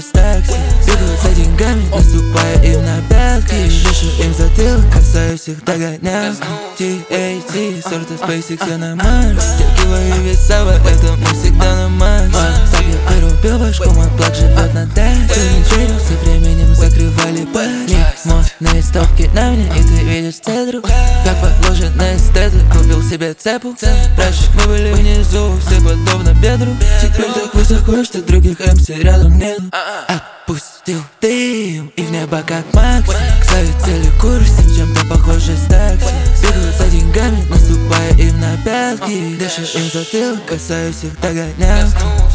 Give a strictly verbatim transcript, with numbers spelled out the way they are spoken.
с такси. Бегают за деньгами, наступая им на пятки. Вешу им затылок, касаюсь их догонял. ти эй ти, сорта SpaceX, я на Марс. Стягиваю веса, это мы всегда на Макс. Сап я вырубил башку, мой плаг живет на даче. Кто не верил, со временем закрывали пальчик. Модные стопки на мне, и ты видишь цедру. Как положено эстеты, купил себе цепу. Раньше мы были внизу, все подобно бедру. Теперь так высоко, что других эм си рядом нету. Отпустил дым, и в небо как Макс. К своей цели курсим, чем-то похожий с такси. Бегают за деньгами, наступая им на пятки. Дышу им затылок, касаюсь их догонял.